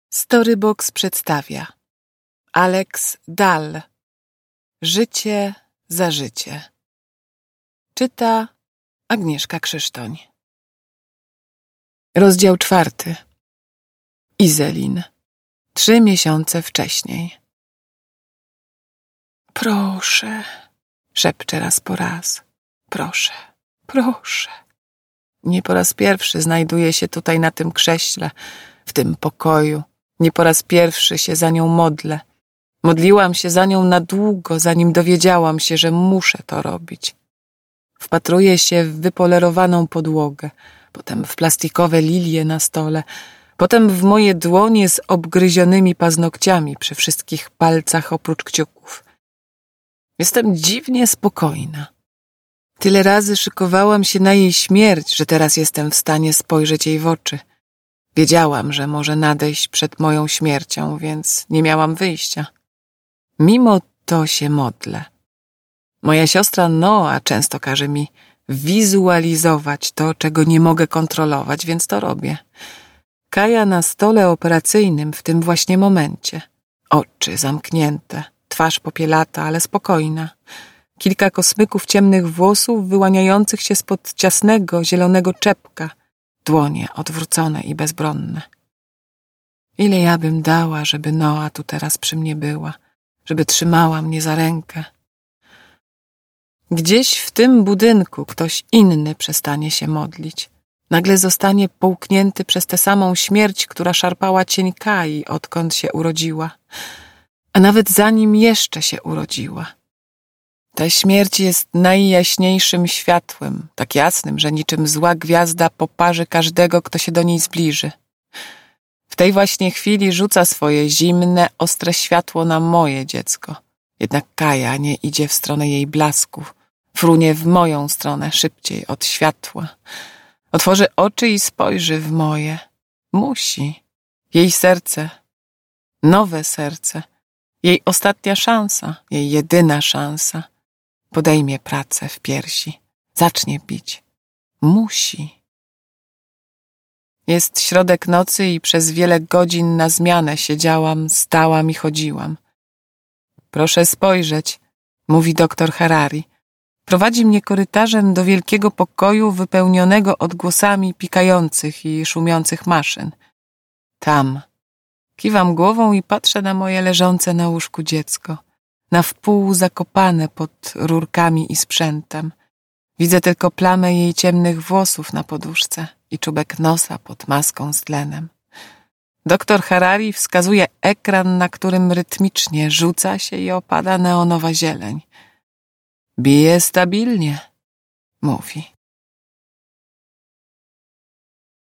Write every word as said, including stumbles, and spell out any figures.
Storybox przedstawia Alex Dall. Życie za życie. Czyta Agnieszka Krzysztoń. Rozdział czwarty. Izelin. Trzy miesiące wcześniej. Proszę, szepcze raz po raz. Proszę, proszę. Nie po raz pierwszy znajduję się tutaj na tym krześle, w tym pokoju. Nie po raz pierwszy się za nią modlę. Modliłam się za nią na długo, zanim dowiedziałam się, że muszę to robić. Wpatruję się w wypolerowaną podłogę, potem w plastikowe lilie na stole, potem w moje dłonie z obgryzionymi paznokciami przy wszystkich palcach oprócz kciuków. Jestem dziwnie spokojna. Tyle razy szykowałam się na jej śmierć, że teraz jestem w stanie spojrzeć jej w oczy. Wiedziałam, że może nadejść przed moją śmiercią, więc nie miałam wyjścia. Mimo to się modlę. Moja siostra Noa często każe mi wizualizować to, czego nie mogę kontrolować, więc to robię. Kaja na stole operacyjnym w tym właśnie momencie. Oczy zamknięte, twarz popielata, ale spokojna. Kilka kosmyków ciemnych włosów wyłaniających się spod ciasnego, zielonego czepka. Dłonie odwrócone i bezbronne. Ile ja bym dała, żeby Noa tu teraz przy mnie była, żeby trzymała mnie za rękę. Gdzieś w tym budynku ktoś inny przestanie się modlić. Nagle zostanie połknięty przez tę samą śmierć, która szarpała cień Kai, odkąd się urodziła. A nawet zanim jeszcze się urodziła. Ta śmierć jest najjaśniejszym światłem, tak jasnym, że niczym zła gwiazda poparzy każdego, kto się do niej zbliży. W tej właśnie chwili rzuca swoje zimne, ostre światło na moje dziecko. Jednak Kaja nie idzie w stronę jej blasków, frunie w moją stronę szybciej od światła. Otworzy oczy i spojrzy w moje. Musi. Jej serce, nowe serce, jej ostatnia szansa, jej jedyna szansa. Podejmie pracę w piersi. Zacznie bić. Musi. Jest środek nocy i przez wiele godzin na zmianę siedziałam, stałam i chodziłam. Proszę spojrzeć, mówi doktor Harari. Prowadzi mnie korytarzem do wielkiego pokoju wypełnionego odgłosami pikających i szumiących maszyn. Tam. Kiwam głową i patrzę na moje leżące na łóżku dziecko. Na wpół zakopane pod rurkami i sprzętem. Widzę tylko plamę jej ciemnych włosów na poduszce i czubek nosa pod maską z tlenem. Doktor Harari wskazuje ekran, na którym rytmicznie rzuca się i opada neonowa zieleń. Bije stabilnie, mówi.